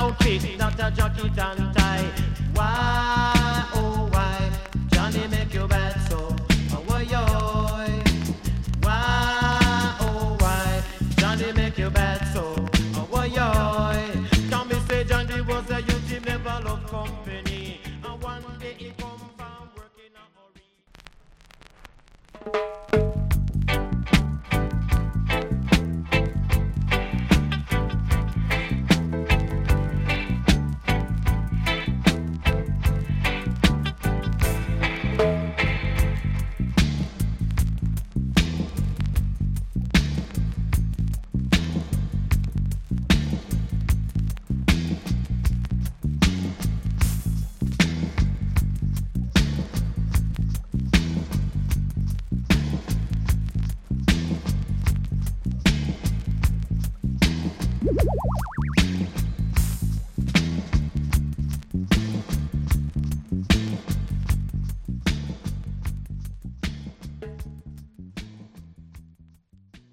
outfit, not a jacket and tie. Why, oh why, Johnny make you bad so? Oh, why, oh why, Johnny make you bad so? Oh, why, can me say Johnny was a youth, he never loved company, and one day he come from work in a hurry.